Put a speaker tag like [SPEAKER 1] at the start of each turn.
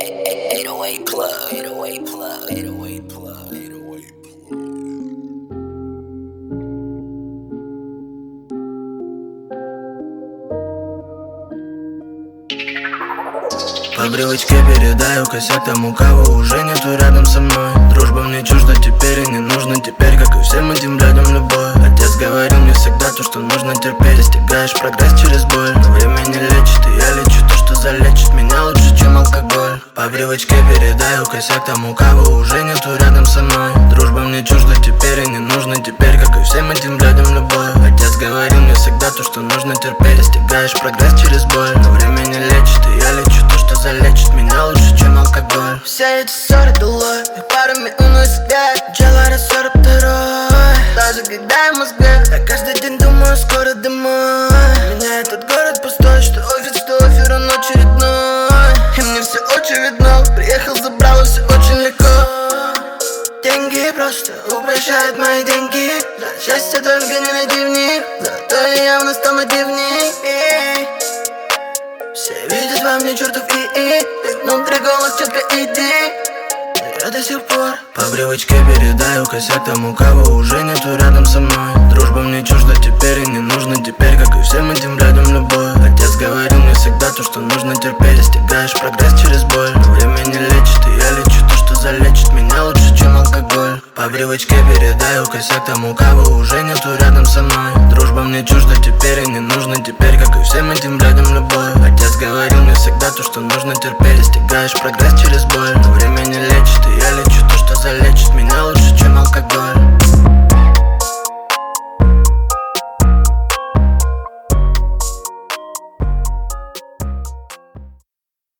[SPEAKER 1] 808 plug, 808 plug, 808 plug, 808 plug.
[SPEAKER 2] По привычке передаю косяк тому, кого уже нету рядом со мной. Дружба мне чужда теперь и не нужна теперь, как и всем этим людям любовь. Отец говорил мне всегда то, что нужно терпеть. Достигаешь прогресс через боль, но время не лечит, и я лечу то, что залечит меня лучше, чем алкоголь. По привычке передаю косяк тому, кого уже нету рядом со мной. Дружба мне чужда теперь и не нужна теперь, как и всем этим людям любовь. Отец говорил мне всегда то, что нужно терпеть. Достигаешь прогресс через боль, но время не лечит, и я лечу то, что залечит меня лучше, чем алкоголь.
[SPEAKER 3] Все эти ссоры долой, их парами уносит ветер. Джелара 42-й, даже когда я в Москве, я каждый день думаю, скоро домой. Меня этот город пустой, что офис, что офер, он очередной. И мне все очевидно, приехал, забрал, и все очень легко. Деньги просто упрощают мои деньги. Да, счастье только не найти в них, зато я явно стал мотивник. Все видят во мне чертов и внутри голос четко иди. Я до сих пор
[SPEAKER 2] по привычке передаю косяк тому, кого уже нету рядом со мной. Дружба мне чужда теперь и не нужна теперь, как и всем этим людям любовь. Отец говорил мне всегда то, что нужно терпеть. Достигаешь прогресс через боль, но время не лечит, и я лечу то, что залечит меня лучше, чем алкоголь. По привычке передаю косяк тому, кого уже нету рядом со мной. Дружба мне чужда теперь и не нужна теперь, как и всем этим людям любовь. Отец говорил мне всегда то, что нужно терпеть. Достигаешь прогресс через боль, но время не лечит, и я лечу то, что залечит меня лучше, чем алкоголь.